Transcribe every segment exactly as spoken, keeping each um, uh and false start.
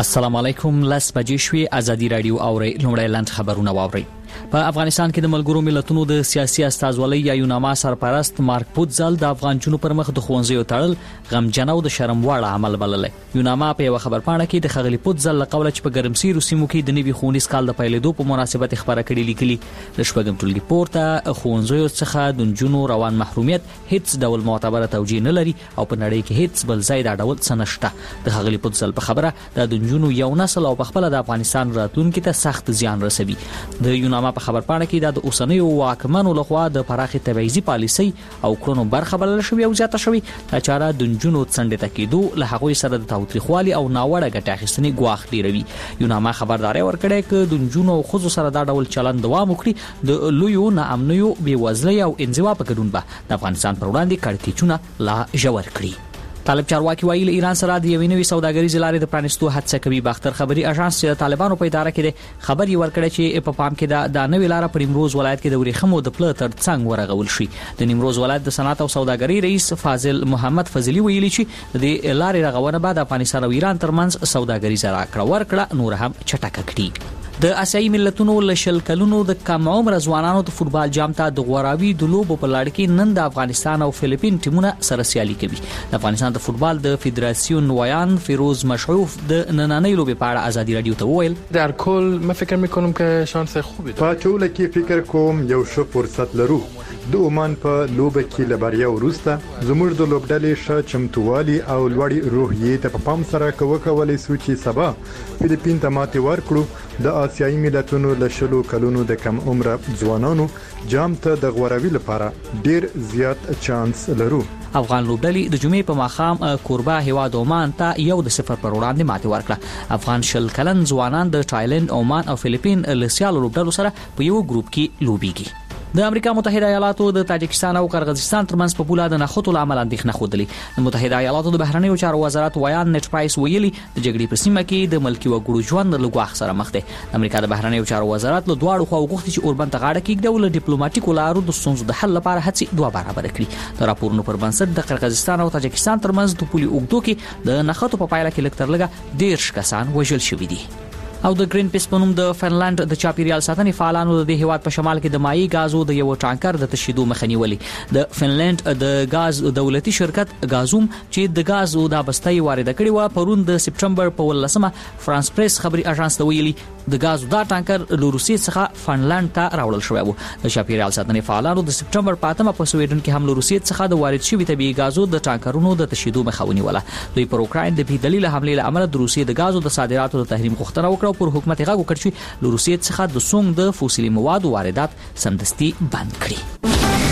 السلام علیکم. لاس بجې شوې ازادي رادیو اوري لومړی لاند خبرونه واوري. په افغانستان کې د ملګرو ملتونو د سیاسي استازولۍ یا یوناما سرپرست مارک پوتزل د افغانچونو پر مخ د خوځیو تړل غمجن او د شرم وړ عمل بللې. یوناما په یو خبر پاڼه کې د خغلی پوتزل لقول چې په ګرمسیر سیمو کې د نوي خونیز کال د پیلېدو په مناسبت خبره کړې لیکلي. د شپږم ټولګي پورته خوځیو څخه د جنونو روان محرومیت هیڅ ډول معتبره توجیه نه لري او په نړۍ کې هیڅ بل ځای دا ډول څه نشته. د خغلی پوتزل په خبره د جنونو یو نسل او په خپل د افغانستان راتلونکي ته سخت زیان رسوي. د یوناما په خبر پاڼه کې د اوسنیو واکمنو لخوا د پراخي تبعیضي پالیسي او کړنو برخه بلل شوې او زیاته شوې. دا چاره د جنونو څنډه تکیدو له هغوی سره د تاوتریخوالي او ناوړه ګټه اخیستنې ګواښ ډیروي. یوناما خبرداري ورکړې چې د جنونو خو سره دا ډول چلند دوام وکړي د لویو ناامنیو بیوزلۍ او انزوا په ګډون به د افغانستان پر وړاندې کړکېچونه لا ژور کړي. طالب چارواکي وایي له ایران سره د یوې نوې سوداګریزې لارې د پرانیستو هڅه کوي. باختر خبري اژانس چې طالبانو په اداره کې د خبري ورکړی چې په پام کې د نوې لار په نیمروز ولایت کې د ورېخمو د پله تر څنګ ورغول شي. د نیمروز ولایت د صنعت او سوداګرۍ رئیس فاضل محمد فضلی ویلي چې د لارې رغونه بعد افغانستان او ایران ترمنځ سوداګریزه راکړه ورکړه نور هم چټکه کړي. د آسیایي ملتونو له شل کلونو د کم عمر ځوانانو د فوتبال جام ته د غوراوي د لوبو په لړ کې نن د افغانستان او فلیپین ټیمونه سره سیالي کوي. د افغانستان د فوتبال د فدراسیون ویان فیروز مشعوف د نننۍ لوبې په اړه ازادي رادیو ته وویل در کل من فکر میکنم که شانس خوبی داریم. په ټوله کې فکر کوم یو ښه فرصت لرو. د عمان په لوبه کې لبریا وروسته زموږ د لوبډلې ښه چمتووالي او لوړې روحیې ته په پام سره کوکولای سو چې سبا فلیپین ته ماتې ورکړو. د آسیایي ملتونو له شلو کلونو د کم عمر ځوانانو جام ته د غوراوي لپاره ډیر زیات چانس لرو. افغان لوبډلې د جمعې په ماښام کوربه هیواد عمان ته یو د صفر پر وړاندې ماتې ورکړه. افغان شل کلن ځوانان د تایلند، عمان او فلیپین له سیالو لوبډلو سره په یو ګروپ کې لوبيږي. د امریکا متحده ایالاتو د تاجکستان او قرغیزستان ترمنځ په پوله د نخودو لامل اندېښنه خوده. د متحده ایالاتو د بهرنیو چارو وزارت ویان نت پرایس ویلي د جګړې په سیمه کې د ملکی وګړو ژوند له ګواښ سره مخ دی. د امریکا د بهرنیو چارو وزارت له دواړو خواو غوښتي چې اوربند ته غاړه کېږدي او له ډیپلوماټیکو لارو د ستونزو د حل لپاره هڅې دوه برابر کړي. د راپورونو پر بنسټ د قرغیزستان او تاجکستان ترمنځ د پولي اوږدو کې د نخودو په پایله کې لږ تر لږه ډېر کسان وژل شوي دي. او د گرین پیس په نوم د فنلند د چاپیریال ساتنې فعالانو د هیواد په شمال کې د مایع غازو د یو ټانکر د تشیدو مخه نیولې. د فنلند د غاز دولتي شرکت غازوم چې د غازو د بستۍ وارد کړي و پرون د سپټمبر په ولسمه فرانس پریس خبري اژانس ته ویلي د غازو دا ټانکر له روسیې څخه فنلند ته راوړل شوی و. د چاپیریال ساتنې فعالانو د سپټمبر په اتمه په سویډن کې هم له روسیې څخه د وارد شوی طبيعي غازو د ټانکرونو د تشیدو مخه ونیوله. دوی پر اوکراین د بې دلیل حمله له امله د روسیې د غازو د صادراتو د تحریم غوښتنه وکړه. پر حکومت غږ وکړ چې له روسیې څخه د سونګ د فوسیلي موادو واردات سمدستي بند کړي.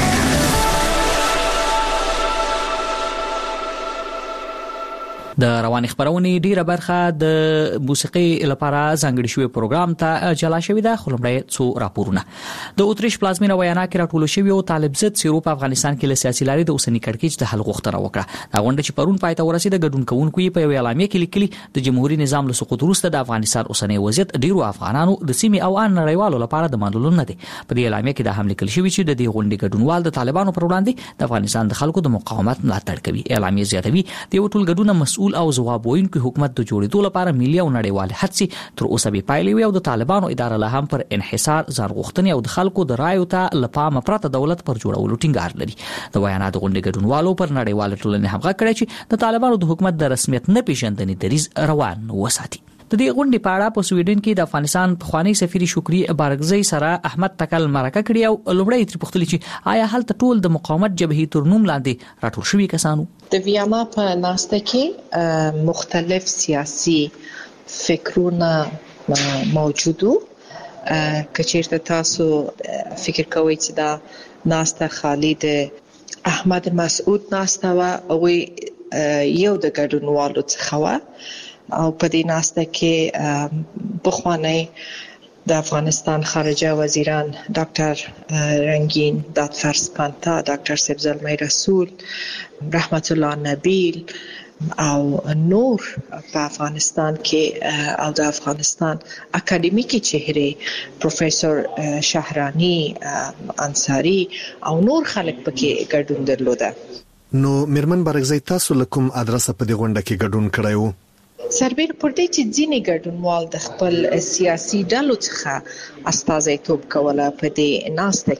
د روان خبرونې ډیره برخه د موسیقي لپاره ځانګړي شوی پروګرام ته جلا شوې ده. خلمړی څو راپورونه د اوتریش پلازمینه ویانا کې راټول شوی او طالب ضد سیرو په افغانستان کې له سیاسي لارې د اوسنی کړکېچ د حل غوښتنه وکړه. دا غونډه چې پرون پای ته ورسېده ګډون کوونکو په یو اعلامیه کې لیکلي د جمهوریت نظام له سقوط وروسته د افغانستان اوسنی وضعیت ډیرو افغانانو د سیمې او ان نړیوالو لپاره د منلو نه دی. په دې اعلامیه کې د حمله کول شوی چې د دې غونډې ګډونوال د طالبانو پر وړاندې د افغانستان د خلکو د مقاومت ملاتړ کوي. اعلامیه زیاتوي د یو ټول ګډون مسؤل او ځواب ویونکي حکومت د جوړېدو لپاره ملي او نړیوال هڅې تر اوسه به پایلې وي او د طالبانو اداره له هم پر انحصار ځان غوښتنې او د خلکو د رایو ته لپاره پرته دولت پر جوړولو ټینګار لري. د ویانا د غونډې ګډونوالو پر نړیوال ټولنې هم غږ کړی چې د طالبانو د حکومت د رسمیت نه پیژندنې دریز روان وساتي. د دې غونډې په اړه په سویډن کې د افغانستان پخوانی سفیر شکری بارګزی سره احمد تکل مرکه کړی او لومړی تر پوښتنه چې آیا هلته ټول د مقاومت جبهې تر نوم لاندې راټول شوي کسانو د ویانا په ناسته کې مختلف سیاسي فکرونه موجودو. کچیرته تاسو فکر کوئ چې دا ناسته خالی د احمد مسعود ناسته و او یو د ګډونوالو څخه و او په دې ناسته کې بخوانی د افغانستان خارجه وزیران ډاکټر رنگین دادفرس پانتا، ډاکټر سبزلمی رسول، رحمت الله نبیل او نور په افغانستان کې او د افغانستان اکاډمیکي چهره پروفیسور شهرانی انصاری او نور خلک پکې ګډون درلوده. نو میرمن بارګزی تاسو لکم ادرسه په دې غونډه کې ګډون کړایو؟ سربېر پر دې چې ځینې ګډونوال د خپل سیاسي ډلو څخه استازیتوب کوله په دې ناسته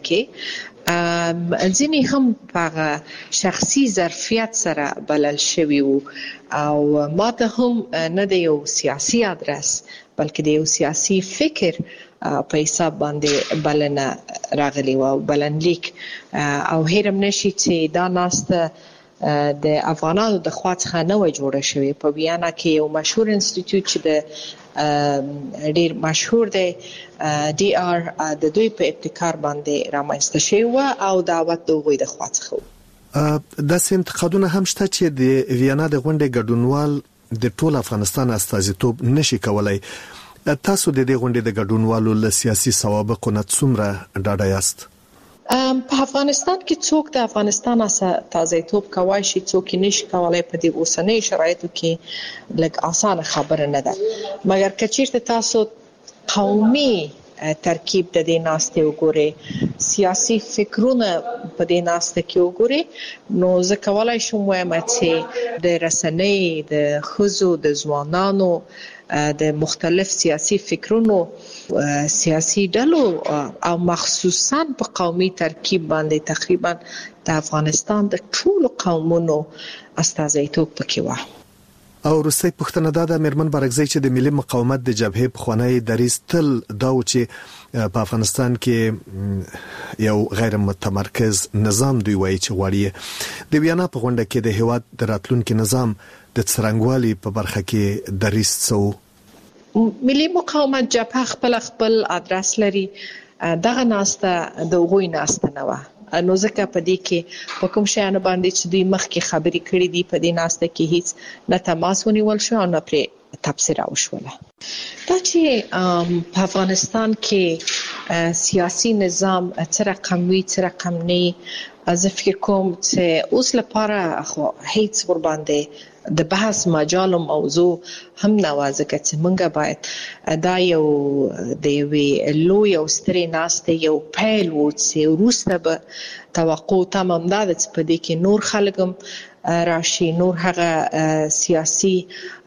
کې ځینې هم په شخصي ظرفیت سره بلل شوي وو او ما ته هم نه د یو سیاسي ادرس بلکې د یو سیاسي فکر په حساب باندې بلنه راغلی و بلنلیک او هیرم نشي چې دا ناسته د افغانانو د خوا څخه نه و جوړه شوې په ویانا کې یو مشهور انسټیټیوټ چې د ډیر مشهور دی ډي آر د دوی په ابتکار باندې رامنځته شوی و او دعوت د غوي د خوا څخه د سنتقادونه هم شته چې د ویانا د غونډې ګډونوال د ټول افغانستان استازیتوب نشي کولای. تاسو د دې غونډې د ګډونوالو له سیاسي سوابقو نه څومره ډاډه یاست؟ په افغانستان کې څوک د افغانستان استازیتوب کوي شي څوک نشي کولای په دې اوسنۍ شرایطو کې لږ اسانه خبره نه ده مګر کچیرته تاسو قومي ترکیب د دې ناستې وګورئ سیاسي فکرونه په دې ناسته کې وګورئ نو زه کولای شم وایم چې د رسنۍ د خزو د ځوانانو د مختلف سیاسي فکرونو سیاسي ډلو او مخصوصا په قومي ترکیب باندې تقریبا د افغانستان د ټولو قومونو استازیتوب پکې و. او روسي پښتنه د میرمن برګزی چې د ملي مقاومت د جبهې په خوانی دریس تل دا و چې په افغانستان کې یو غیر متمرکز نظام دوی وایي چې غواړي د ویانا په غونډه کې د هیواد د راتلونکي نظام د څرنګوالي په برخه کې دریس څو ملي مقاومت جبهه خپل خپل ادرس لري دغه ناسته د غوي ناسته نه و نو ځکه په دې کې په کوم شیانو باندې چې دوی مخکې خبرې کړې دي په دې ناسته کې هیڅ نه تماس ونیول شو او نه پرې تبصره وشوله. دا چې په افغانستان کې سیاسي نظام څه رقم وي څه رقم نه زه فکر کوم چې اوس لپاره خو هیڅ ور باندې د بحث مجال او موضوع هم نوازکه چې مونږه باید دا یو د یوې لوی او سترې ناسته یو پیل و چې وروسته به توقع تمام ده چې په دې کې نور خلک هم راشي نور هغه سیاسي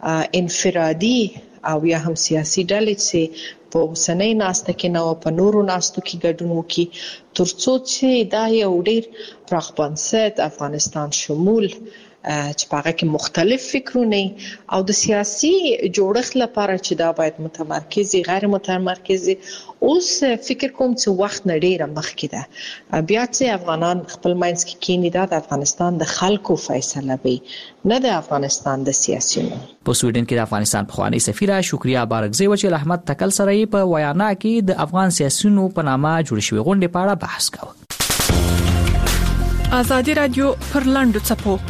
انفرادي او یا هم سیاسي ډلې چې په اوسنۍ ناسته کې نو په نورو ناستو کې ګډون وکړي ترڅو چې دا یو ډیر پراخ بنسټ افغانستان شمول چې په هغه کې مختلف فکرونه او د سیاسي جوړښت لپاره چې دا باید متمرکزي غیر متمرکزي اوس فکر کوم چې وخت نه ډیره مخکې ده بیا چې افغانان خپل ماینس کې کینی دا د افغانستان د خلکو فیصله وي نه د افغانستان د سیاسيونو. په سویډن کې د افغانستان پخوانی سفیره شکریا بارګزی و چې احمد تکل سره په ویانا کې د افغان سیاسيونو په نامه جوړ شوی غونډې په اړه بحث کاوه. ازادي رادیو پر لاندو چپو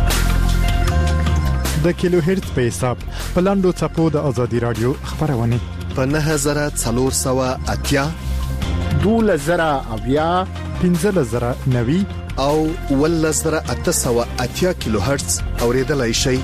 د کیلو هرتز په حساب په لاندو چپو د ازادي رادیو خبرونه په نه هزار څلور سوه اتیا دوله زره اویا پنځه زره نوي او ول زره اته سوه اتیا کیلو هرتز اوریدلای شي.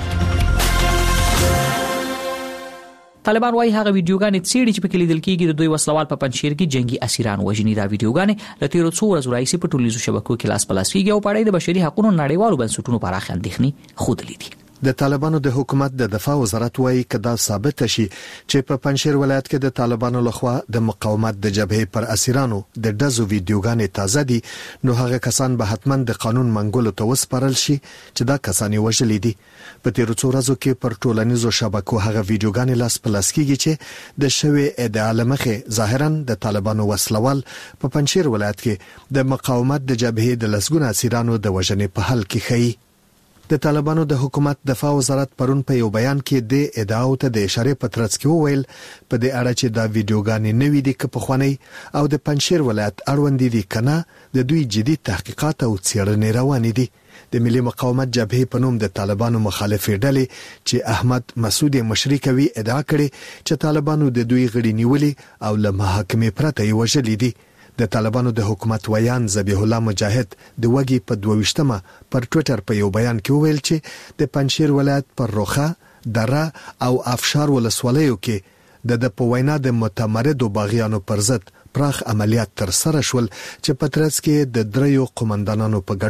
طالبان وايي هغه ویډیوګانې څېړي چې په کې لیدل کېږي د دوی وسلوال په پنځشیر کې جنگي اسیران وژني. دا ویډیوګانې د تیرو څو ورځو راځي په ټولنیزو شبکو کې لاس پلاس کیږي او په اړه د بشري حقوقو نړیوالو بنسټونو پراخ اندېښنې خوده دي. د طالبانو د حکومت د دفاع وزارت وايي کدا ثابت شي چې په پنځشیر ولایت کې د طالبانو لخوا د مقاومت د جبهې پر اسیرانو د دزو ویډیوګانې تازه دي نو هغه کسان به حتما د قانون منګولو ته وسپارل شي چې دا کسان وژلي دي. په تیرو څو ورځو کې پر ټولنیزو شبکو هغه ویډیوګانې لاس پلاس کیږي چې د شوی ادعا لمخه ظاهرا د طالبانو وسلوال په پنځشیر ولایت کې د مقاومت د جبهې د لسګونه اسیرانو د وژنې په حل کې خي. د طالبانو د حکومت دفاع وزارت پرون په یو بیان کې د ادعاو ته د اشاره پترڅ کې وویل په دې اړه چې دا ویډیوګانې نوې دي که په خوانی او د پنځشیر ولایت اړوند دي کنه د دوی جدي تحقیقات او څېړنې روانې دي. د ملي مقاومت جبهې په نوم د طالبانو مخالفې ډلې چې احمد مسعود مشري کوي ادعا کړې چې طالبانو د دوی غړي نیولې او له محاکمې پرته یې وژلي دي. د طالبانو د حکومت ویان ذبیح الله مجاهد د وګي په دوه پر ټوئیټر په یو بیان کې وویل چې د پنځشیر ولایت پر روخه دره او افشار ولسوالیو کې د د په وینا د متمردو باغیانو پر ضد پراخ عملیات تر سره شول چې په ترڅ کې د دریو قومندانانو په ګډون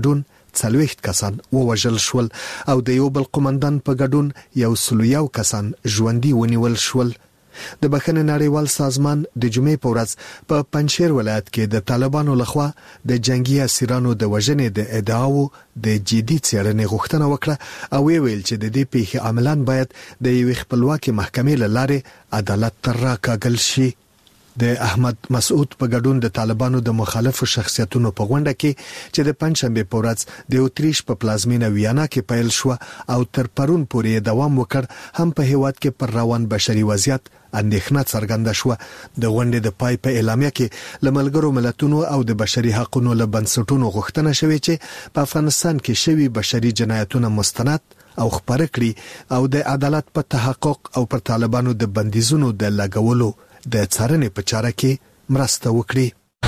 څلوېښت کسان ووژل شول او د یو بل قومندان په ګډون یو سل یو کسان ژوندي ونیول شول. د بخښنې نړیوال سازمان د جمعې په ورځ په پنجشیر ولایت کې د طالبانو لخوا د جنگي اسیرانو د وژنې د ادعاو د جدي څېړنې غوښتنه وکړه او ویل چې د دې پیښې عاملان باید د یوې خپلواکې محکمې له لارې عدالت ته راکاږل شي. د احمد مسعود په ګډون د طالبانو د مخالفو شخصیتونو په غونډه کې چې د پنځشنبه په ورځ د اتریش په پلازمینه ویانا کې پیل شو او تر پرون پورې دوام وکړ هم په هیواد کې پر روان بشري وضعیت اندېښنه څرګنده شو. د غونډې د پای په اعلامیه کې له ملګرو ملتونو او د بشري حقوقو له بنسټونو غوښتنه شوې چې په افغانستان کې شوي بشري جنایتونه مستند او خبره کړي او د عدالت په تحقق او پر طالبانو د بندیزونو د لګولو د څارنې په چاره کې مرسته وکړي.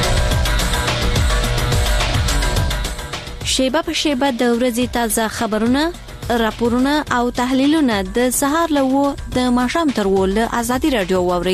شیبه په شیبه د ورځې تازه خبرونه، راپورونه او تحلیلونه د سهار له و د ماښام تر و له ازادي رادیو واوري.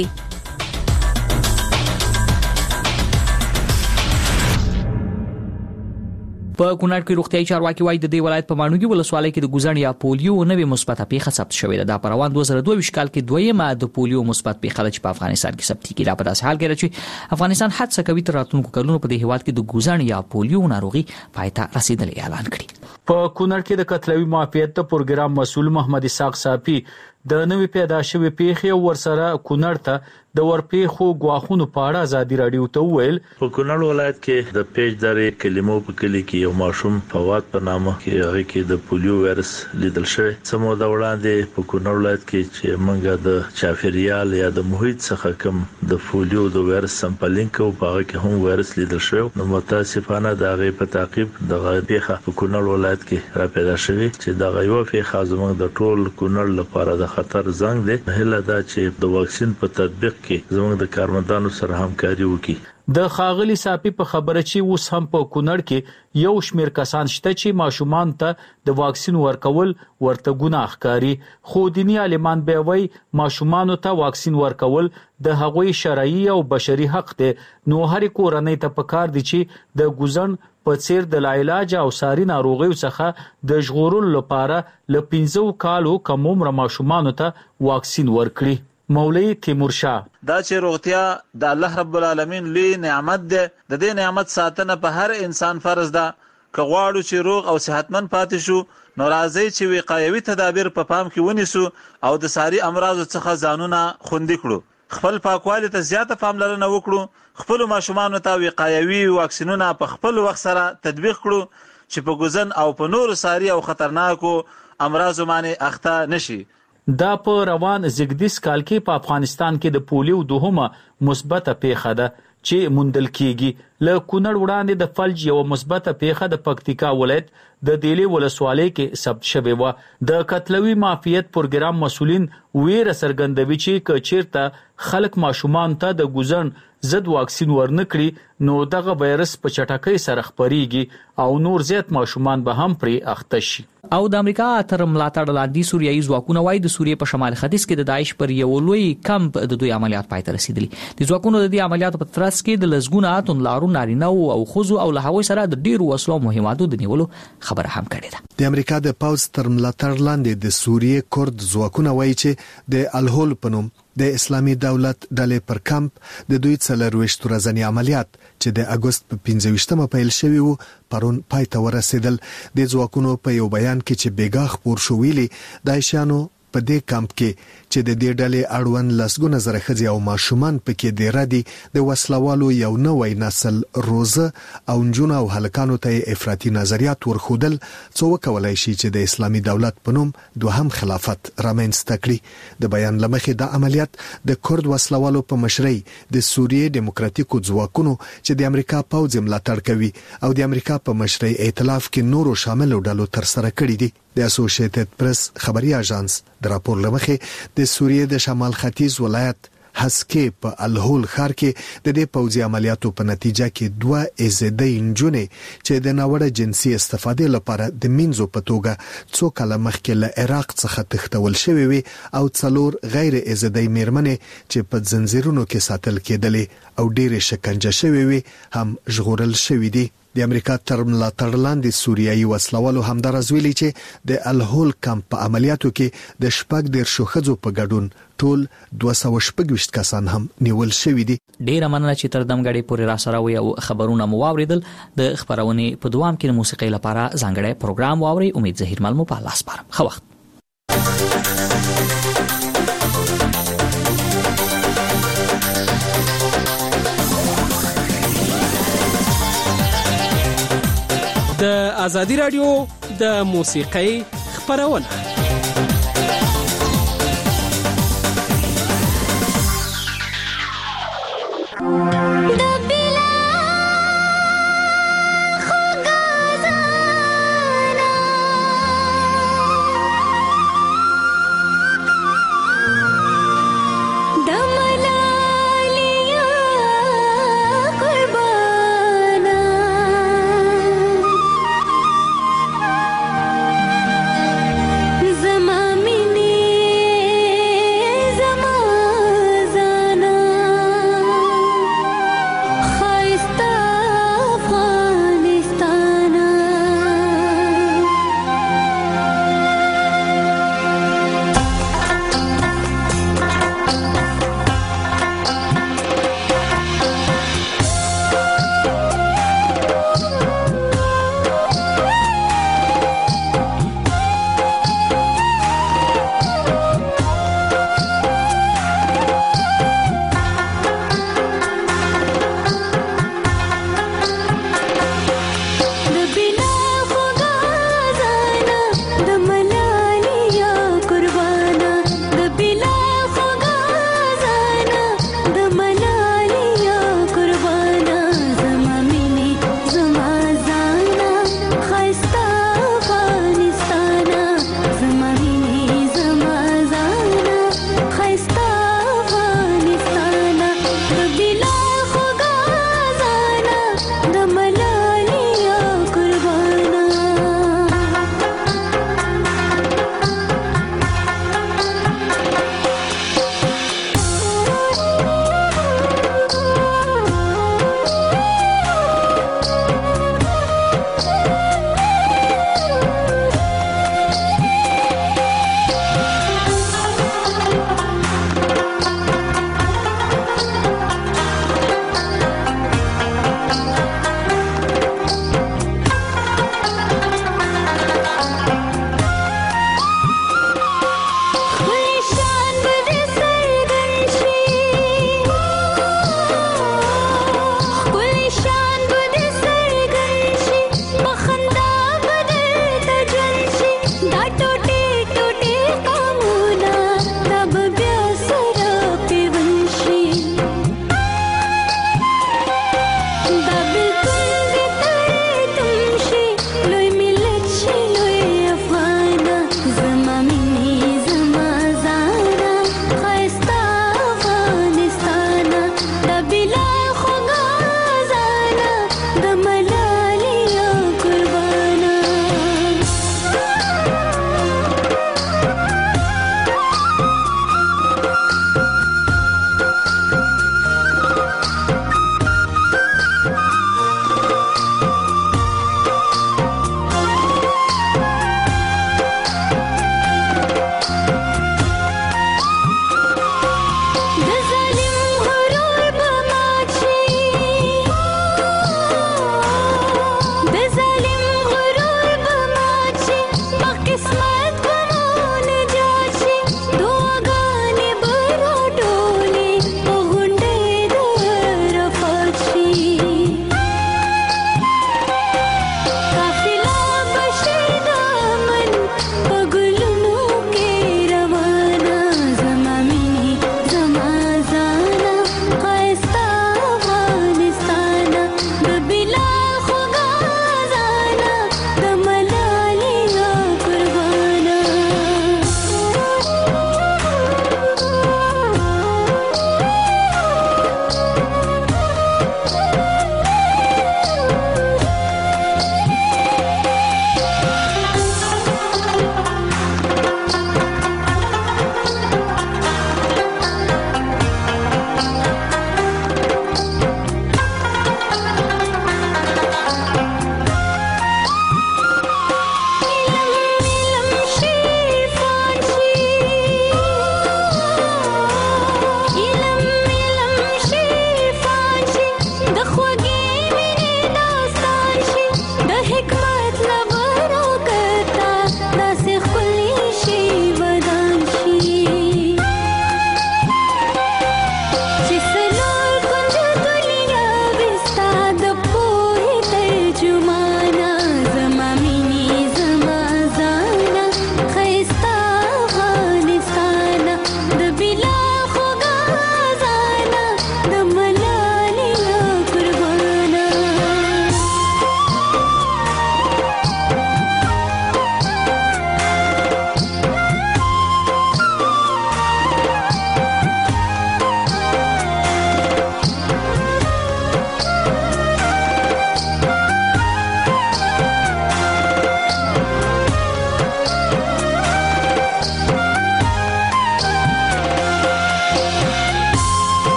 په کونړ کې روغتيایي چارواکي وایي د دې ولایت په مانوګي ولسوالۍ کې د ګوزن یا پولیو نوې مثبته پیښه ثبت شوې ده. د پروان دوه زره دوه کال کې دویمه د پولیو مثبت پیښه چې په افغانستان کې ثبت کیږي. په داسې حال کې چې افغانستان هڅه کوي تر راتلونکو کلونو په دې هیواد کې د ګوزن یا پولیو ناروغي پایته رسیدلې اعلان کړي. په کونړ کې د قتلوي معافیت د پروګرام مسؤل محمد اسحاق صافي د نوې پیدا شوې پیښې ورسره کونړ ته د ورپېښو غواخونو په اړه ازادي رادیو ته ویل. په کونړ ولایت کې د پیج درې کلمو په کلی کې یو ماشوم فواد په نامه کې هغه کې د پولیو وایرس لیدل شوی. سمو د وړاندې په کونړ ولایت کې چې موږ د چاپیریال یا د محیط څخه کوم د پولیو د وایرس سمپلینګ کو په هغه کې هم وایرس لیدل شوی. نو متاسفانه د هغه په تعقیب د پیښه په کونړ ولایت کې را پیدا شوی چې د غیو پیښه زموږ د ټول کونړ لپاره د خطر زنګ دی. هله دا چې د واکسین په تطبیق کې زموږ د کارمندانو سره همکاري وکړي. د خاغلی صافي په خبره چې اوس هم په کونړ کې یو شمیر کسان شته چې ماشومان ته د واکسین ورکول ورته ګناه ښکاري. خو دیني عالمان به وایي ماشومان ته واکسین ورکول د هغوی شرعي او بشري حق دی. نو هر کورنۍ ته پکار دي چې د ګوزن په څیر د لاعلاج او ساري ناروغیو څخه د ژغورلو لپاره ل پنځه کالو کم عمر ماشومان ته واکسین ورکړي. مولوی تیمور شاه دا چې روغتیا د الله رب العالمین لوی نعمت ده. د دې نعمت ساتنه په هر انسان فرض ده. که غواړو چې روغ او صحتمند پاتې شو نو راځي چې وقایوي تدابیر په پام کې ونیسو او د ساري امراض څخه ځانونه خوندي کړو. خپل پاکوالي ته زیاته پاملرنه وکړو. خپل ماشومان ته وقایوي واکسینونه په خپل وخت سره تطبیق کړو چې په ګوزن او په نور ساري او خطرناکو امراض باندې اخته نشي. دا په روان زګدیس کال کې په افغانستان کې د پولیو دوهمه مثبته پیښه ده چې موندل کیږي. له کونړ وړاندې د فلج یو مثبته پیښه د پکتیکا ولایت د دیلي ولسوالۍ کې ثبت شوې و. د قتلوي معافیت پروګرام مسؤلین ویره څرګندوي چې کچیرته خلک ماشومان ته د ګوزن ضد واکسین ورنکړي نو دغه وایرس په چټکۍ سره خپريږي او نور زیات ماشومان به هم پرې اخته شي. او د امریکا تر ملاتړ لاندې سوریایي ځواکونه وایي د سوریې په شمال ختیځ کې د داعش پر یو لوی کمپ د دوی عملیات پای ته رسیدلي. د ځواکونو د دې عملیاتو په ترڅ کې د لزګونه اتون لارو نارینه او خوځو او له هغوی سره د ډیرو وسلو مهماتو د نیولو خبره هم کړې ده. د امریکا د پاوز تر ملاتړ لاندې د سوریې کورد ځواکونه وایي چې د الهول په نوم د اسلامي دولت ډلې پر کمپ د دوی څلرويشت ورځنی عملیات چې د اگست په پنځه ویشتمه پیل شوی وو پرون پای ته ورسېدل. د ځواکونو په یو بیان کې چې بیګا خبر شو ویلي دایشانو په دې کمپ کې چې د دې ډلې اړوند لسګونه زره ښځې او ماشومان پکې د ردی د وسلوالو یو نوې نسل روزه او نجونو او هلکانو ته افراطي نظریات ورخودل څو وکولای شي چې د اسلامي دولت په نوم دوهم خلافت رامنځته کړي. د بیان لمخې د عملیات د کورد وسلوالو په مشرۍ د سوریې دیموکراتیکو ځواکونو چې د امریکا پوځ ملاتړ کوي او د امریکا په مشرۍ ائتلاف کې نورو شامل ډلو تر سره کړي دي. د اسوسییټډ پریس خبري اژانس د راپور لمخې د سوریې د شمال ختیځ ولایت هسکي په الهول ښار کې د دې پوځي عملیاتو په نتیجه کې دوه ازدۍ انجونې چې د ناوړه جنسي استفادې لپاره د مینځو په توګه څو کاله مخکې له عراق څخه تښتول شوې وي او څلور غیر ازدۍ میرمنې چې په زنجیرونو کې ساتل کېدلې او ډېرې شکنجه شوې وي هم ژغورل شوې دي. د امریکا تر ملاتړ لاندې سوریایي وسلوالو همدارس ویلي چې د الهول کمپ په عملیاتو کې د شپږ ډیر شوخځو په ګډون ټول دوه سوه شپږ کسان هم نیول شوي دي. ډیره مننه چې تر دمګړې پورې را سره وي او خبرونه مو واوریدل. د خبرونې په دوام کې موسیقي لپاره ځانګړی پروګرام واوري. امید زهیر مل مو په لاس سپارم. ښه وخت. د ازادي رادیو د موسیقۍ خبرونه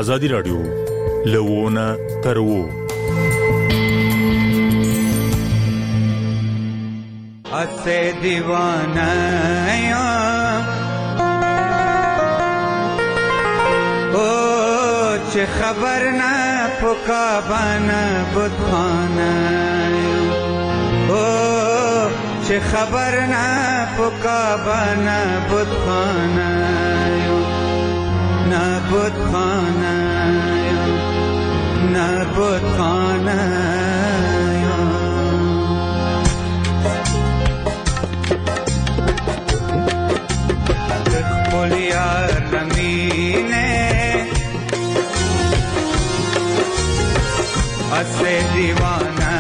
ازادي رادیو لوونه ترو اسے دیوانہ او چه خبر نه پوکا بنا بودخانه او چه خبر نه پوکا بنا بودخانه نه بودخانه نه بودخانه یار رمینه اسے دیوانہ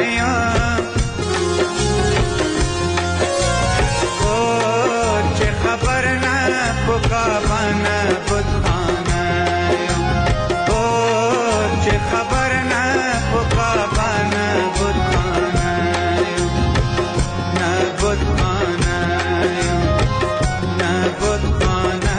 او چه خبر نه پوکا بنا بودخانه او چه خبر نه پوکا بنا بودخانه نه بودخانه نه بودخانه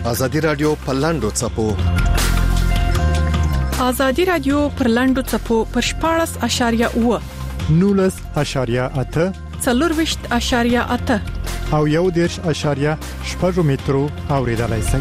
ازادي رادیو پلاندو چپو ازادي رادیو پرلاندو چپو پر شپاړس اشاریه اوه نولس اشاریه اته څلورويشت اشاریه اته او یو دیرش اشاریه شپږ میټرو اوریدلای شئ.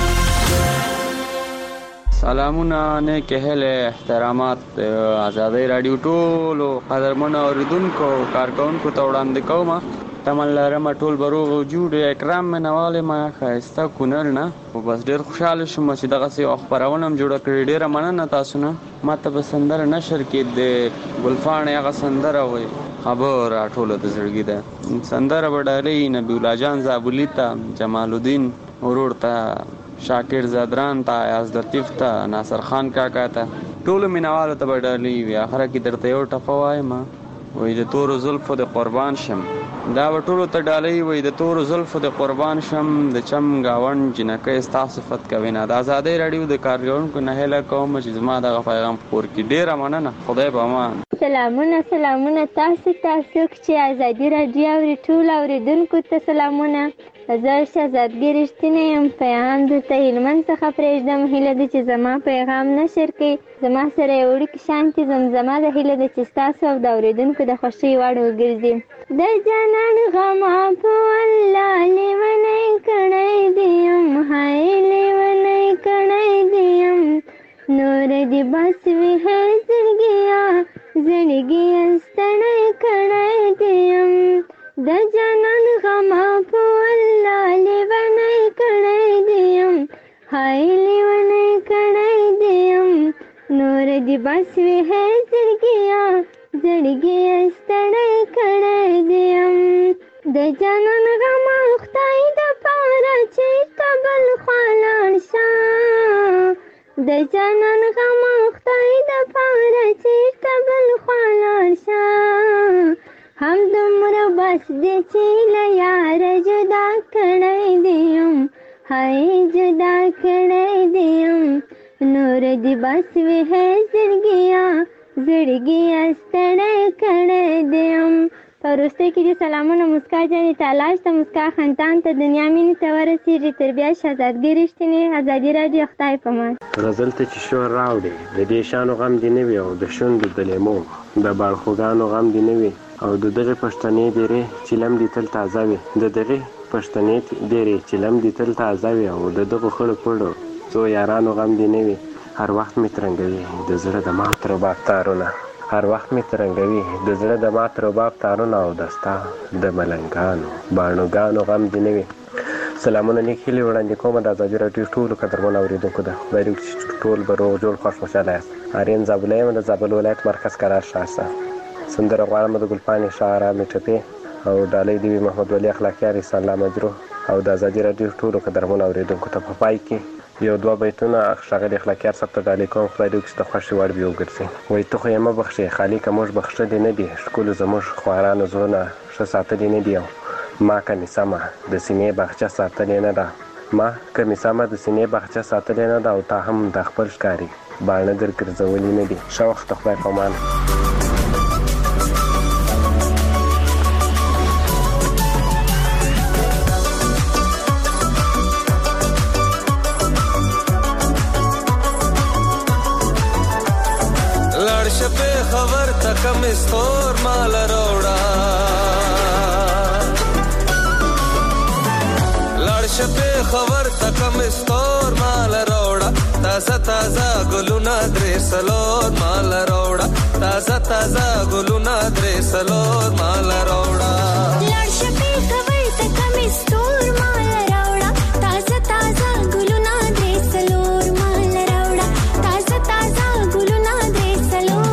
سلامونه نیک هله احترامات ازادي رادیو ټولو قدرمن اوریدونکو کارکونکو ته وړاندې کوم. تمن لرم ټول بروغ وجود اکرام منواله ما خاسته کونر نه او بس ډیر خوشاله شوم چې دغه سي خبرونه جوړ کړی. ډیر مننه تاسو نه. ماته به سندر نشر کې د ګلفان هغه سندر وي خبر ټول د زړګي ده. سندر وډالې نبی الله جان زابلی ته جمال الدین ورور ته شاکر زادران ته از لطیف ته ناصر خان کاکا ته ټول مینوالو ته وډالې وی اخره کې درته یو ټپوای ما وې د تور زلفو د قربان شم دا وټولو ته ډالۍ وې د تور زلفو د قربان شم د چم گاون جنکه استا صفت کوي نه. د ازادي رادیو د کارګرونکو نه هله کوم چې زما د پیغام پور کې ډیره مننه. خدای په امان. سلامونه سلامونه تاسو تاسو چې ازادي رادیو اوري ټول اوریدونکو ته سلامونه. زه شهزادګي رښتینی یم. پیغام درته هلمند څخه پرېږدم. هیله ده چې زما پیغام نشر کړئ. زما سره یو وړوکی شانتې زمزمه ده. هیله ده چې ستاسو او د اوریدونکو د خوښۍ وړ وګرځي. د جانان غما په الله لیونی کړی دی یم هی لیونی کړی دی یم نور دې بس وي هی زړګیا زړګیا ستړی کړی دی یم د جانان غما په الله لیونی کړی دی یم هی لیونی کړی دی یم نور دې بس وي هی زړګیا زړګیا ستړی کړی دی یم د جانان غما خدای د پاره چې قبل خلاړ شه د جانان غما خدای د پاره چې قبل خلاړ شه هم دومره بس دې چې له یار جدا کړی دی یم هی جدا کړی دی یم نور دې بس وي هی زړګیا زړګیا ستړی کړی دی یم. په وروستۍ کې دې سلامونه مسکا جانې تالاش ته مسکا خندان ته دنیا مینې ته ورسېږي. تر بیا شهزادګي رښتینې ازادي رادیو خدای په امان. غزل ته چې شور راوړې د دې شانو غم دې نه وي او د شونډو د لیمو د باړخوګانو غم دې نه وي او د دغې پښتنې ډېرې چیلم دې تل تازه وي د دغې پښتنې ډېرې چیلم دې تل تازه وي او د دغو خړو پړو څو یارانو غم دې نه وي هر وخت مې ترنګوي د زړه د مات رباب تارونه هر وخت مې ترنګوي د زړه د مات رباب تارونه او دستا د ملنګانو باڼوګانو غم دې نه وي. سلامونه نیک هیلې وړاندې کوم د ازادي راډیو ټولو قدرمنو اورېدونکو ته. خدای دې وکړي چې ټول به روغ جوړ خوښ خوشحاله یاست. آرین زابلی یم د زابل ولایت مرکز قرار ښار څخه. سندره غواړم د ګلپانې شاعره مې ټپې او ډالۍ دې وي محمد ولی اخلاقیار احسان الله مجروح او د ازادي راډیو ټولو قدرمنو اورېدونکو ته. په پای کې یو دوه بیتونه ښاغلي اخلاقیار صاحب ته ډالۍ کوم. خدای دې وکړي چې د خوښې وړ وي وګرځي. وایي ته خو یې مه بخښې خالقه موږ بخښلي نه دي ښکلو زموږ خوارانو زړونه ښه ساتلي نه دي او ما کمې سمه د سینې باغچه ساتلې نه ده ما کمې سمه د سینې باغچه ساتلې نه ده او تا هم د خپل ښکاري باڼه در ګرځولي نه دي. ښه وخت خدای په امان. خبر تکم استور مال روڑا لړش په خبر تکم استور مال روڑا تازه تازه ګلونه درې سلور مال روڑا تازه تازه ګلونه درې سلور مال روڑا لړش په خبر تکم استور مال روڑا تازه تازه ګلونه درې سلور مال روڑا تازه تازه ګلونه درې سلور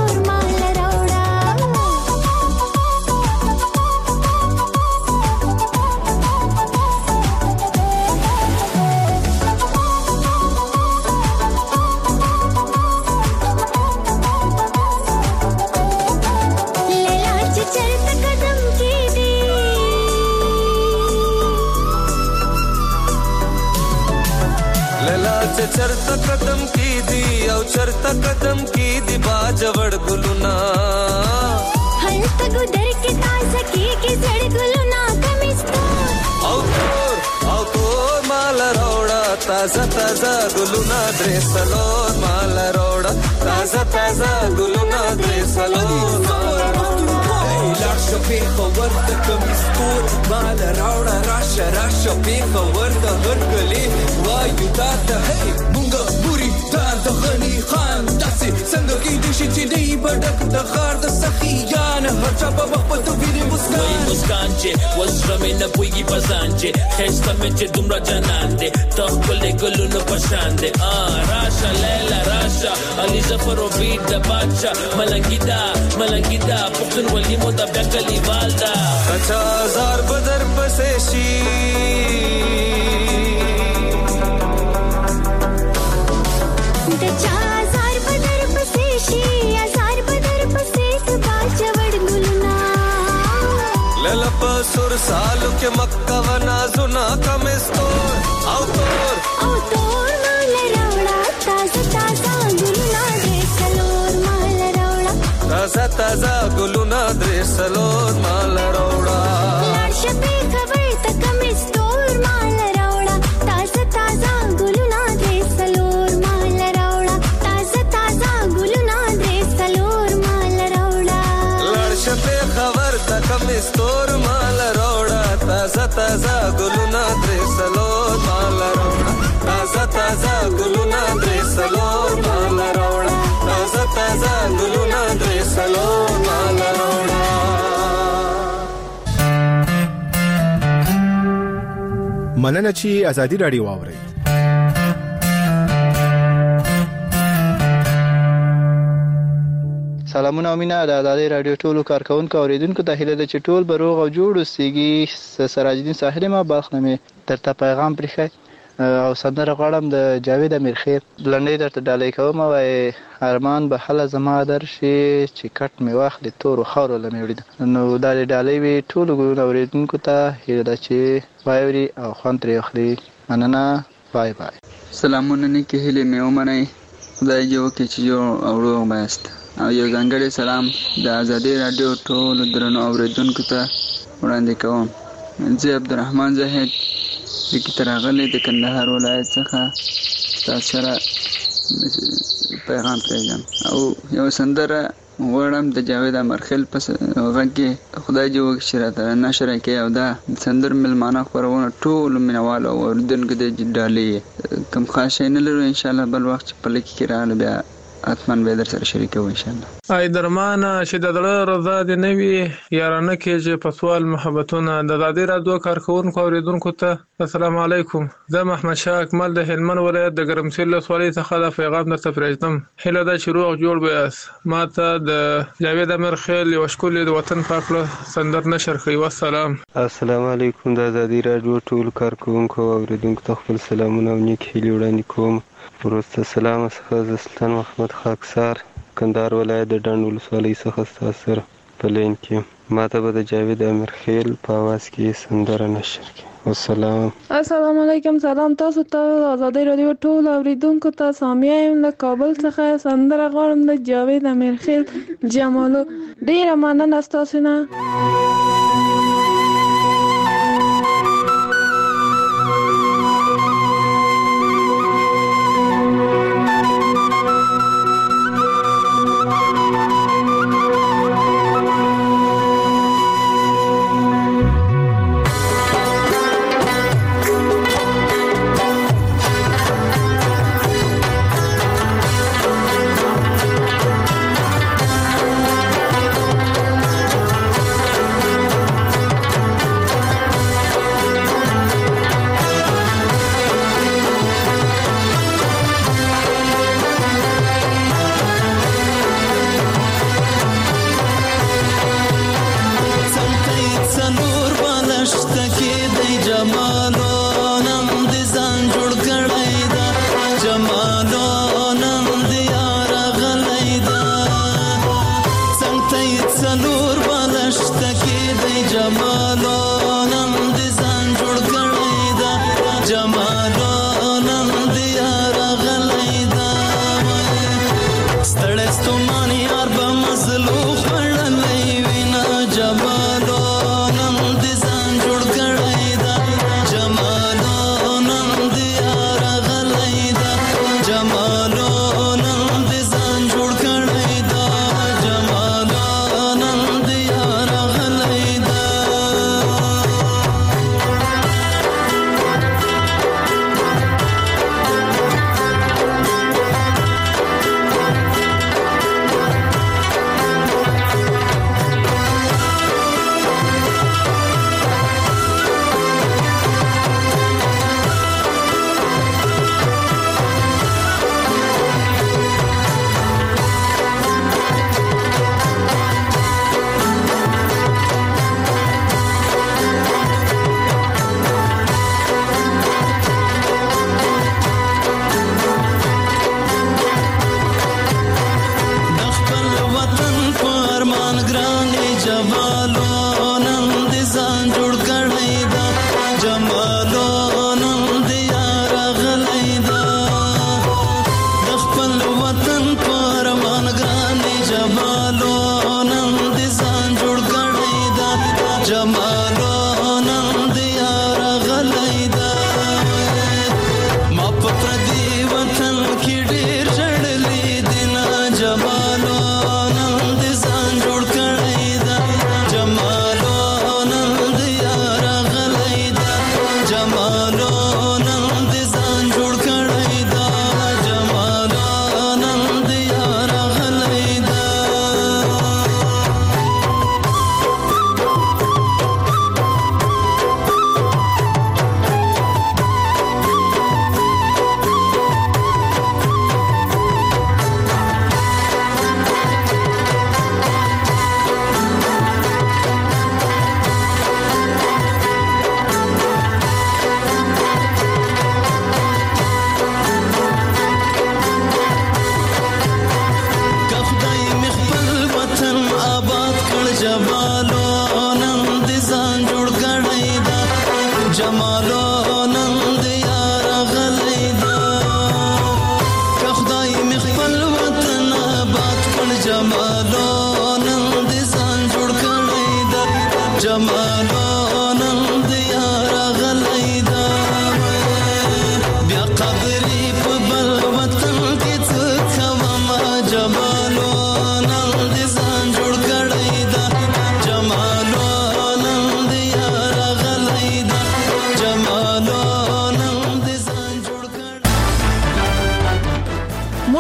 چرته قدم کی دی او چرته قدم کی دی باجوړ ګلونا هلته ګدر کې تازه کی کې زړ ګلونا کمستور او تور او تور مال روڑا تازه تازه ګلونه درې څلور مال راوړه تازه تازه ګلونه درې څلور مال راوړه لاړ شپې خبر د کمستور مال راوړه راشه راشه په خبر د هرګلې وایو تا ته هي مونږ پوری تا د غني خان داسې څنګه کې د شي چې دی بډک د غار د سخیان هر چا په وخت په ویری مسکان وای مسکان چې وسره مې نه پويږي پسان چې خسته مې چې دومره جنان دې تخپل ګلونو پشان دې ا راشه لیلا راشه علي ظفر او بیت د بادشاہ ملنګیدا ملنګیدا پښتون ولي مو د بکلی والدا کچا زار بدر پسې شي سور سالو کے مکہ و نازونا کمستور او تور او تور مال راوڑا تازہ تازہ گلونا درے سلور مال راوڑا تازہ تازہ گلونا درے سلور مال راوڑا لار شپے خبر تا کمستور مال راوڑا تازہ تازہ گلونا درے سلور مال راوڑا تازہ تازہ گلونا درے سلور مال راوڑا لار شپے خبر تا کمستور تازه تازه ګلونه درې سلور مال راوړه تازه تازه ګلونه درې سلور مال راوړه تازه تازه ګلونه درې سلور مال راوړه مننه چې ازادي رادیو واوري سلامونه او مینه د ازادي رادیو ټولو کارکونکو اوریدونکو ته هیله ده چې ټول بروغ او جوړ اوسئ. سراج الدین ساحل ما باخنمه درته پیغام پرخه او سندره غواړم د جاوید امیر خیر لنډۍ درته ډالۍ کوم وای ارمان به حل زما در شي چې کټ می واخلې تور خاور لمه وړي نو دا ډالۍ وی ټول ګورو اوریدونکو ته هیله ده چې وایوري او خوان ترې اخلي. مننه. بای بای. سلامونه نه کې هله مې ومنئ خدای جو کې چې جو اورو ماست او یو ځانګړی سلام د ازادي رادیو ټول درنو اوریدونکو ته وړاندې کوم. زه عبدالرحمن زاهد د کتراغلې د کندهار ولایت څخه تاسو سره پیغام پرېږدم او یو سندره غواړم د جاوید امرخیل پس غږی خدای دې وکړي چې راته نشر کړي او دا سندر ملمانه خبرونه ټول مینوال او اوریدونکو د ډالۍ کم خاصه نه لرو ان شاء الله بل وخت په لکه کې رااله بیا اتمن به در سره شریکو ان شاء الله. ای درمانه چې د دړه رضا دې نوي یارانه کې چې پسوال محبتونه د زادي رادیو کارکونکو اوریدونکو ته السلام علیکم. زه محمد شاه اکمل د هلمند ولایت د ګرمسیر ولسوالۍ څخه د پیغام درته پرېږدم. هله دا چې روغ جوړ بیاس ماته د جاوید امیر خیل یو ښکلې د وطن پاک له سندر نشر کوي. والسلام. السلام علیکم. د زادي رادیو ټول کارکونکو اوریدونکو ته خپل سلامونه او نیک هیلې وړاندې کوم. وروسته سلام څخه د سلطان محمد خاکسار کندهار ولایت د ډنډ ولسوالۍ څخه ستاسو سره په لین کې ماته به د جاوید امیر خیل په اواز کې سندره نشر کړي. والسلام. السلام علیکم. سلام تاسو ته ازادي رادیو ټول اوریدونکو ته سامیا یم له کابل څخه سندره غواړم د جاوید امیر خیل جمالو. ډیره مننه تاسو نه.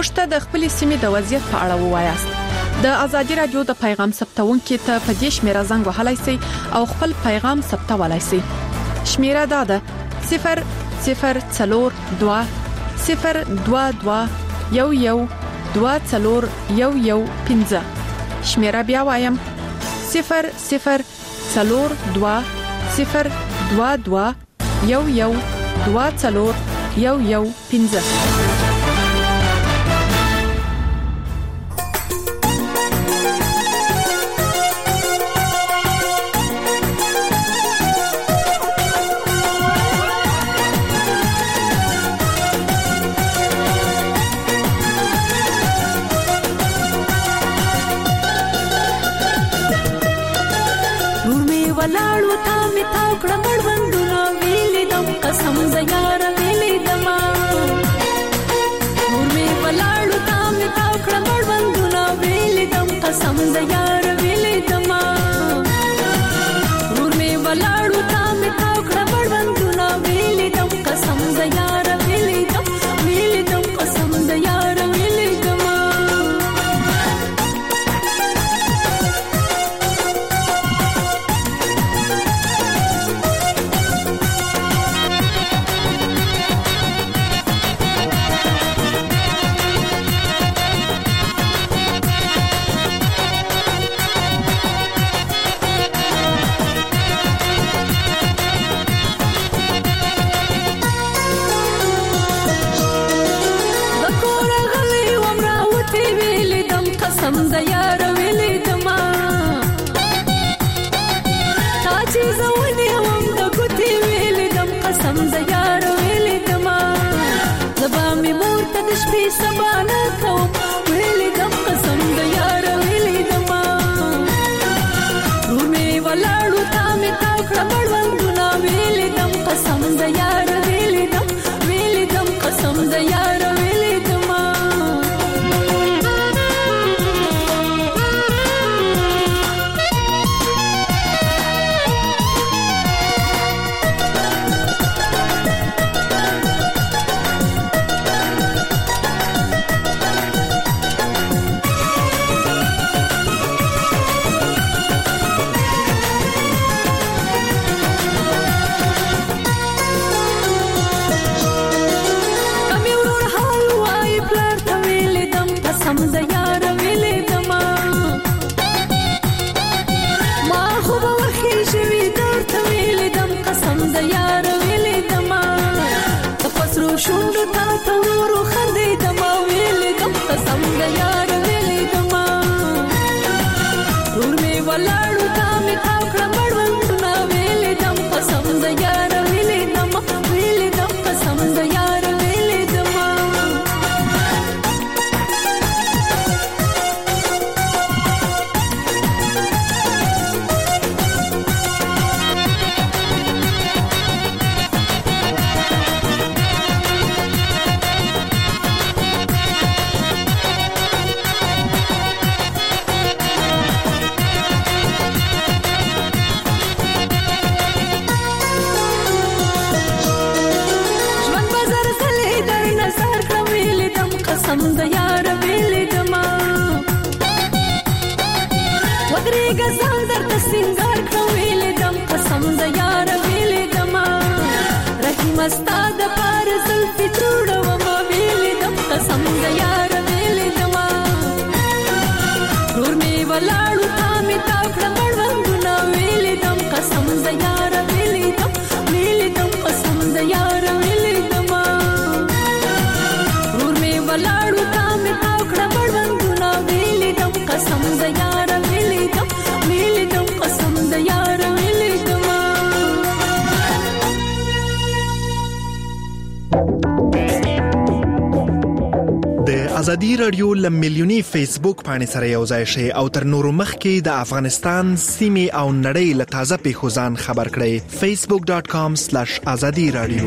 موږ ته د خپل سیمې د وضعیت په اړه ووایاست. د ازادي رادیو د پیغام ثبتونکو ته په دې شمیره زنګ وهلای شئ او خپل پیغام ثبتولای شئ. شمیره دا ده صفر صفر څلور دوه صفر دوه دوه یو یو دوه څلور یو یو پنځه. شمیره بیا وایم صفر صفر څلور دوه صفر دوه دوه یو یو دوه څلور یو یو پنځه. ولاړو تا می تا کړه مړوندونه ویلې دم قسم زیار ویلې دما نور می ولاړو تا می تا کړه مړوندونه ویلې دم قسم زیار ویلې دما نور می ولاړو تا می تا کړه مړوندونه ویلې دم قسم زیار ویلې دم ویلې دم قسم زیار ویلې دما. قسم زیار ویلې دما تا چې زونی وم د ګوتې ویلې دم قسم زیار ویلې دما زبا می مور ته د شپې سبا نه کوم ویلې دم قسم زیار ویلې دما نور می ولاړو تا می تا کړه مړوندونه ویلې دم قسم زیار ویلې دم ویلې دم قسم زیار ویلې دما. قسم زیار ویلې دما ما خو به وخی شوي درته ویلې دم قسم زیار ویلې دما د فسرو شونډو تا ته ورو خندې دما ویلې دم قسم زیار ویلې دما نور می ولاړو تا می تا کړه مړوندونه ویلې دم قسم زیار ویلې دما ویلې دم قسم زیار ویلې دما. قسم زیار ویلې دما ودرېږه ځان درته سینګار کړم ویلې دم قسم زیار ویلې دما رحیم ستا دپاره زلفې جوړومه ویلې دم قسم زیار ویلې دما نور مې ولاړو تا مې تا کړه مړوندونه ویلې دم قسم زیار ویلې دم ویلې دم قسم زیار ویلې دما نور مې ولاړو تا مې تا کړه مړوندونه ویلې دم قسم زیار ویلې دم ویلې دم قسم زیار ویلې دما. د ازادي رادیو لملیونی فیسبوک باندې سره یو ځای شي او تر نورو مخکې د افغانستان سیمې او نړۍ له تازه پیښو ځان خبر کړئ facebook dot com slash azadi radio.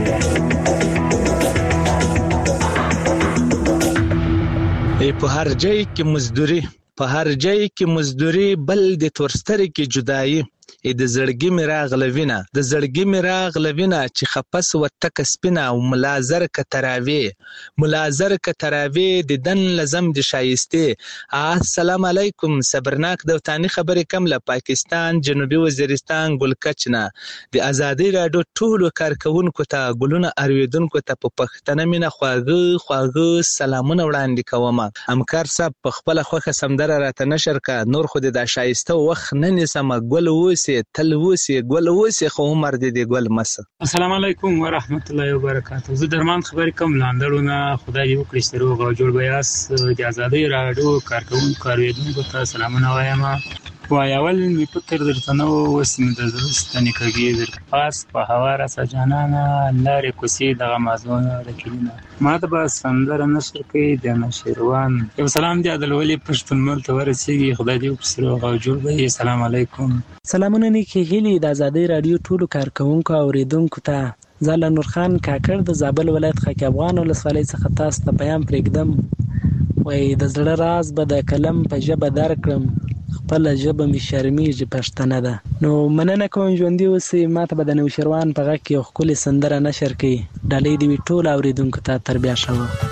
په هر ځای کې مزدوري په هر ځای کې مزدوري بل د تورستري کې جدایي د زړګي مې راغلوینه د زړګي مې راغلوینه چې خپس وتک سپینه او ملازر ک تراوی ملازر ک تراوی د دن لزم د شایسته السلام علیکم صبرناک دوتانی خبرې کم له پاکستان جنوبي وزیرستان ګلکچنه د ازادي راډیو ټولو کارکونکو ته ګلونه ارویدونکو ته په پښتنه مینه خواږه خواږه سلامونه وړاندې کوم همکار صاحب په خپل خوخه سمدره راته نشر کا نور خو د شایسته وخت نه نسم ګل وسی تل وسی ګل وسی خو عمر دې ګل مس. السلام علیکم ورحمت الله وبرکاته. زه درمان خبرې کوم لاندړونه خدای دې وکړي چې روغ او جوړ بیاس د ازادي راډیو کارکونکو کاروونکو ته سلامونه وایم. وای اول می فکر درته نو وسم د زرستنی کګی در پاس په هوا را سجانانا لارې کوسي دغه مازونه رکینه ما ته بس سندر نشر کې د نشروان یو سلام دی عدل ولی پښتون مل ته ورسیږي خدای دې وکړي او جوړ به. السلام علیکم. سلامونه نیکی هیلی د ازادي راډیو ټولو کارکونکو او ریدونکو ته زال نور خان کاکړ د زابل ولایت خاک افغان ولسوالۍ څخه تاسو ته پیغام پرېږدم. وای د زړه راز به د کلم په ژبه درکړم خپل ژبه می شرمیږي پښتنه ده. نو مننه کوم ژوندۍ اوسئ. ماته به د نوشروان په غږ کې یو ښکلې سندره نشر کړي ډالۍ دې وي ټولو اورېدونکو ته تر بیا ښه وخت.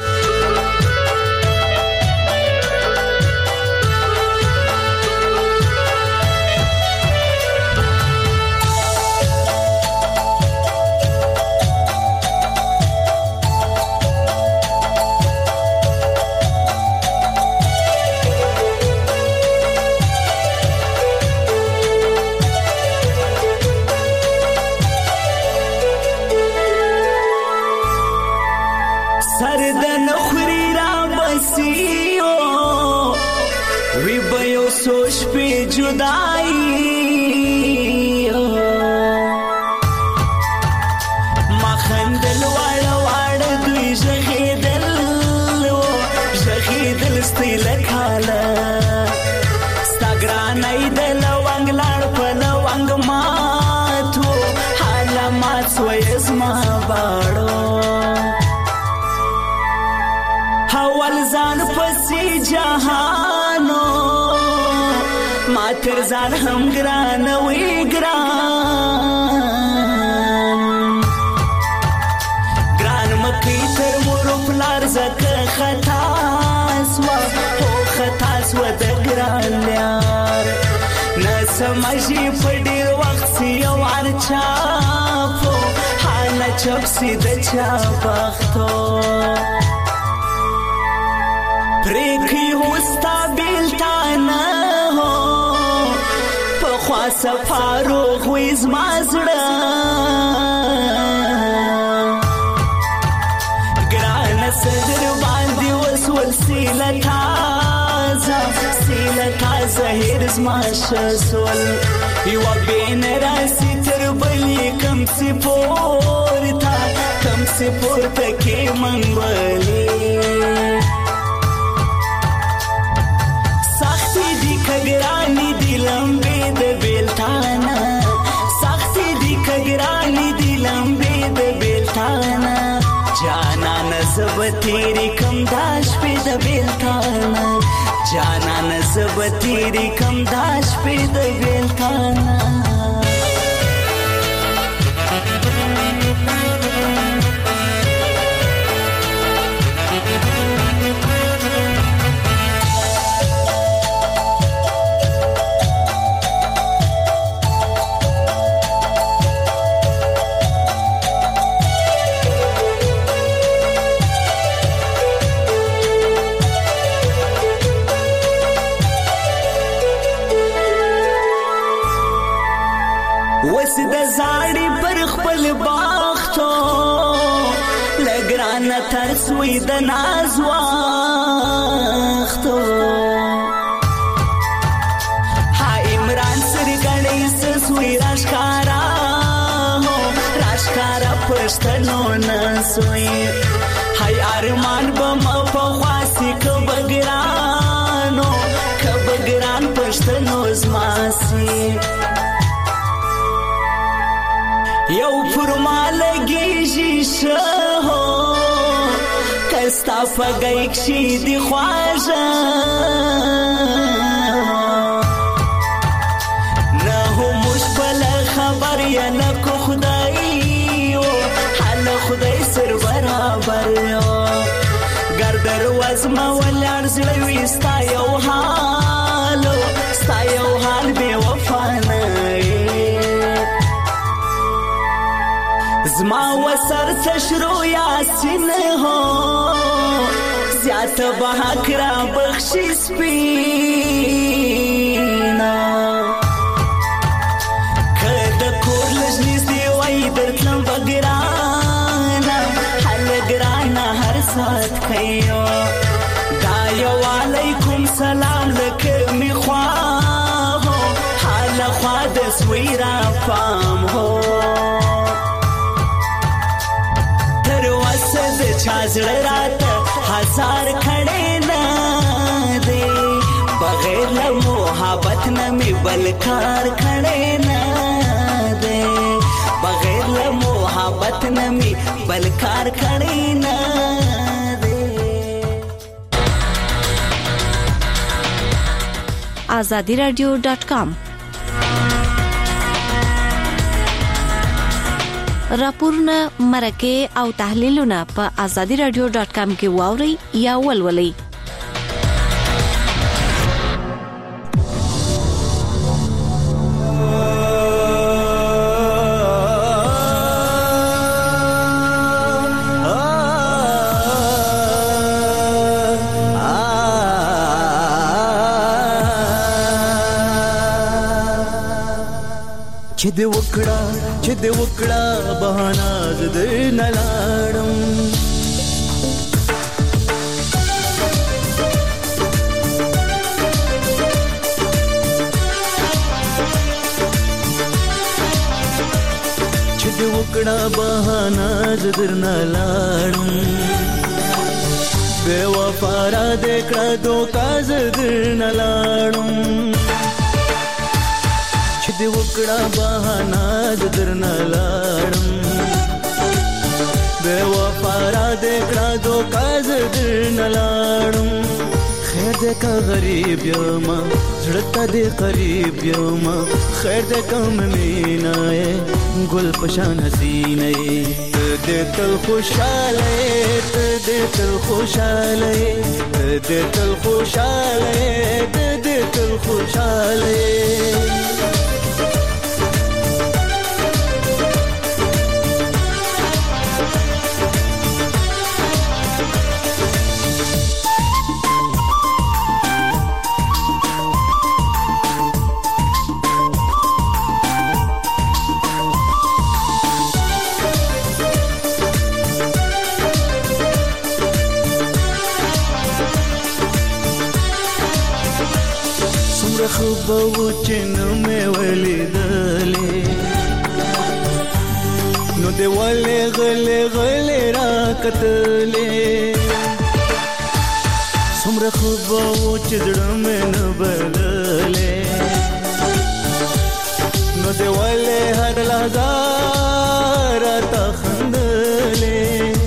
सोच पे जुदाई मखंदल वाड़ा वाड़ा दुई जखीदल जखीदल स्तिल खाला स्ताग्रान आइदल वांग लाड़ पल वांग माथो हाला माथ स्वयस मा बाड़ो हवल जान पसी जहानो मातर जान हम ग्रान वी ग्रान ग्रान मकी तर मोरो प्लार जक खतास व हो खतास व द ग्रान यार न समझी पड़ी वक्त सी वार छापो हाल चपसी द छापखतो प्रेखी होस्ता बिलताना सफारो خویز مازړه ګران صدر باندې وسول سیله تازه سیله تازه هرز ماشسول یو بین راسی تر بلی کم سی پورتا کم سی پورتا کې منګولې سختي دی کګرانی دی لمبه بیلتانا سختی دی کگرانی دی لمبی دی بیلتانا جانا نزب تیری کم داش پی دی بیلتانا جانا نزب تیری کم داش پی دی بیلتانا ترسوی د ناز وختو ها عمران سرګړې سسوی راشکارا هو راشکارا پښتنو نسوی هاي ارمان بم په خاصي کبګرانو کبګران پښتنو زماسي یو فرمالګي شیشه ستا فګیک شي دی خواجه نه هو مش یا لکو خدای حال خدای سر برابر گردر وزما ولار زړوي ستا یو حال ستا یو حال بے وفا نه زما وسر تشرو یاسین هو زیات بحق را بخشی سپینا کد کور لجنیز دی وی درتلم بگرانا حل گرانا هر سات خیو دایو علیکم سلام لکمی خواهو حال خواد سویرا فام هو چازړ رات هزار کړي نه دي بغیر له محبت نه می بلکار کړي نه دي بغیر له محبت نه می بلکار کړي نه دي azadi radio dot com راپورونه مرکه او تحلیلونه په azadi radio dot com کې واوري یا ولولئ. چې د وکړه چې د وکړه بهانا زد نه لاړم چې د وکړه بهانا زد نه لاړم بے وفا را دې کړه دوکا زد نه لاړم چې د وکړه بهانا درنه لاړم بے وفا را دې کړه دوکا درنه لاړم خیر دې کا غریب یم زړه ته دې قریب یم خیر دې کم مینای ګل پشان حسینه دې تل خوشاله دې تل خوشاله دې تل خوشاله دې تل خوشاله خبو چنو میں ولی دلے نو دے والے غلے غلے را قتلے سمر خبو چدڑ میں نو بدلے نو دے والے ہر لحظار تا خندلے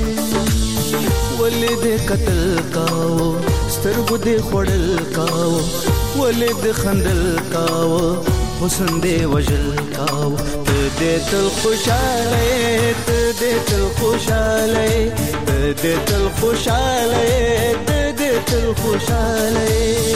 ولی دے قتل کاو سترگو دے خوڑل کاو ولد خندل کاو حسن دے وجل کاو تے تل خوشالے تے تل خوشالے تے تل خوشالے تے تل خوشالے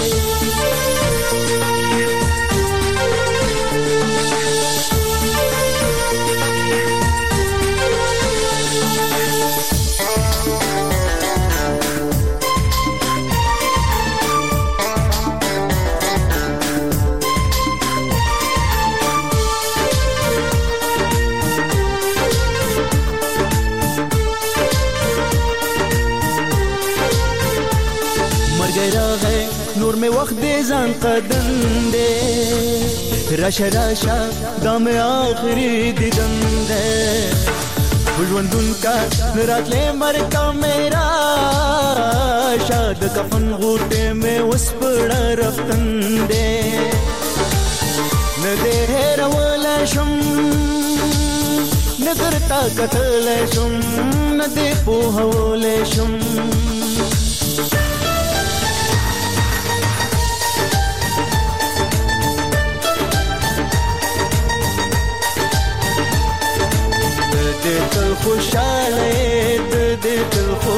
نور میں وقت دے زان قدم دے راشا راشا دام آخری دیدن دے بجوندون کا نرات لے مرکا میرا شاد کفن غوٹے میں وسپڑا رفتن دے ندے رولا شم نگرتا قتل شم ندے پوہول شم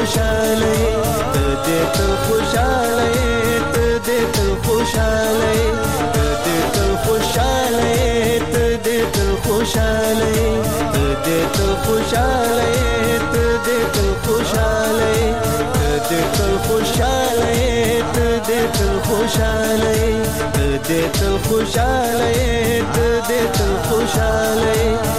خوشاله ته دې تل خوشاله ته دې تل خوشاله ته دې تل خوشاله ته دې تل خوشاله ته دې تل خوشاله ته دې تل خوشاله ته دې تل خوشاله ته دې تل خوشاله ته دې تل خوشاله ته دې تل خوشاله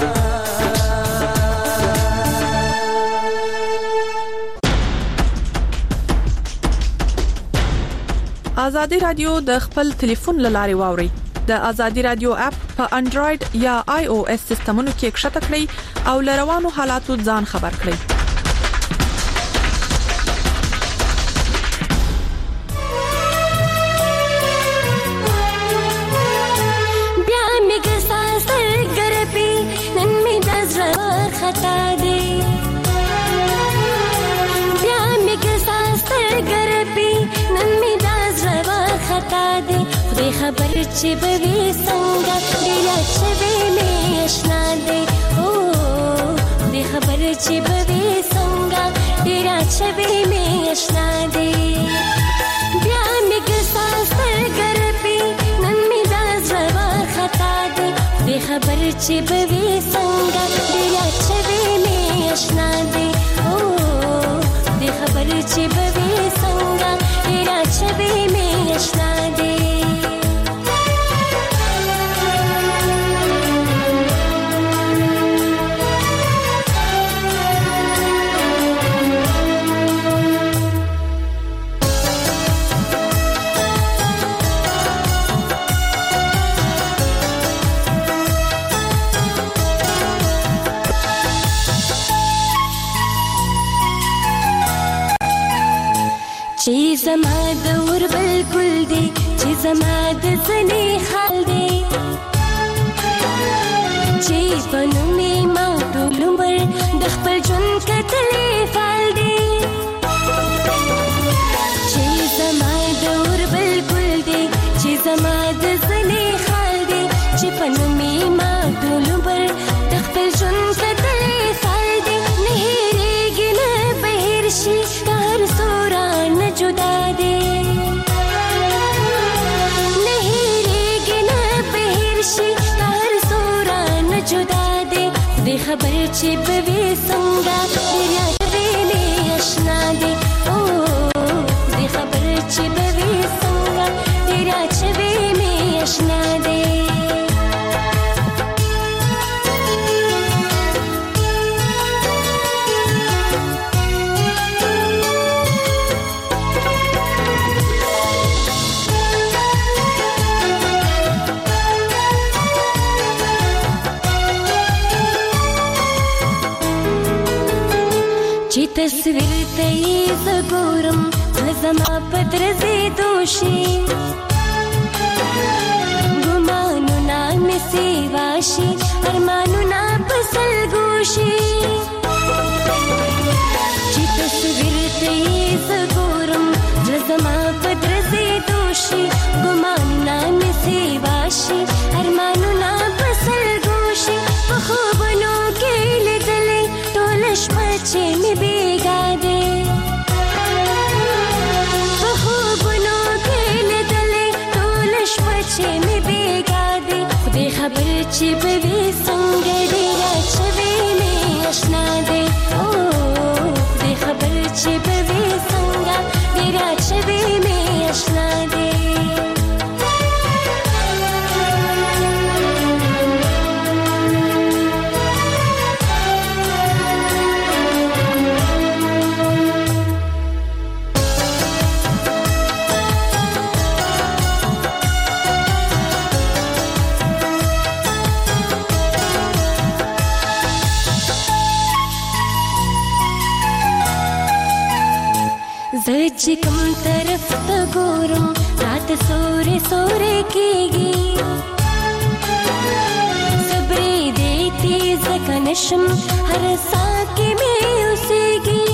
ازادي رادیو د خپل ټلیفون لاري واوري د ازادي رادیو اپ په انډراید یا آی او اس سیستمونو کې کښته کړئ او لروانو حالاتو ځان خبر کړئ بیا میګه ساسر ګرپی نن می دزر خطا دی بیا میګه ساسر ګرپی نن می خطا دی خدای خبر چې به وي څنګه ډېر چې به مې آشنا دی او خدای خبر چې به وي څنګه ډېر چې به مې آشنا دی بیا مې ګساس ګرپی نن مې دا زړه خطا دی خدای خبر چې به وي څنګه ډېر چې به مې آشنا دی او خدای خبر چې به وي څنګه ډېر چې به مې آشنا دی چې زما د ور بالکل دی چې زما د زنی حال دی چې پنو می ما ټول عمر د خپل ژوند کتلې فال دی چې زما د ور بالکل دی چې زما د زنی حال دی چې پنو می ما ټول عمر د خپل ژوند کتلې فال دی نه هېریږي نه بهر شي هر سوران جدا دی نه هېریږي نه بهر شي هر سوران جدا دی خدای خبر چې به وي څنګه دریا به مې آشنا دی او خدای خبر چې به وي څنګه دریا چې به مې آشنا دی چې تصویر ته یې زګورم زما پدرزي دوشي ګمانو نام سیواشي ارمانو نا پسل ګوشي چې تصویر ته یې زګورم زما پدرزي دوشي ګمانو نام سیواشي ارمانو نا پسل ګوشي په خوبونو کې لیدلې ټول شپه چې مې بیګا دی په خوبونو کې لیدلې ټول شپه چې مې بیګا دی خدای خبر چې به وي څنګه ډېر چې به مې آشنا دی او خدای خبر چې به وي څنګه ډېر چې به مې آشنا دی چې کوم طرف ته ګورم رات سورې سورې کېږي صبرې دې تیز کنشم هر ساه کې مې اوسېږي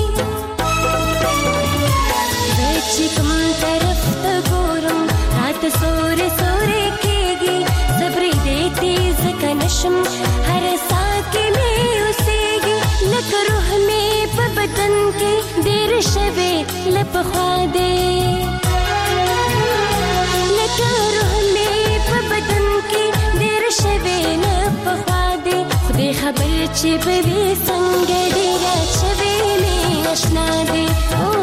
چې کوم طرف ته ګورم رات سورې سورې کېږي صبرې دې تیز کنشم هر ساه کې مې اوسېږي لکه روح مې په بدن کې ډېر شوي لپخوا دې لکه روح مې په بدن کې ډېر شوي لپخوا دې خدای خبر چې به وي څنګه ډېر شوي مې آشنا دې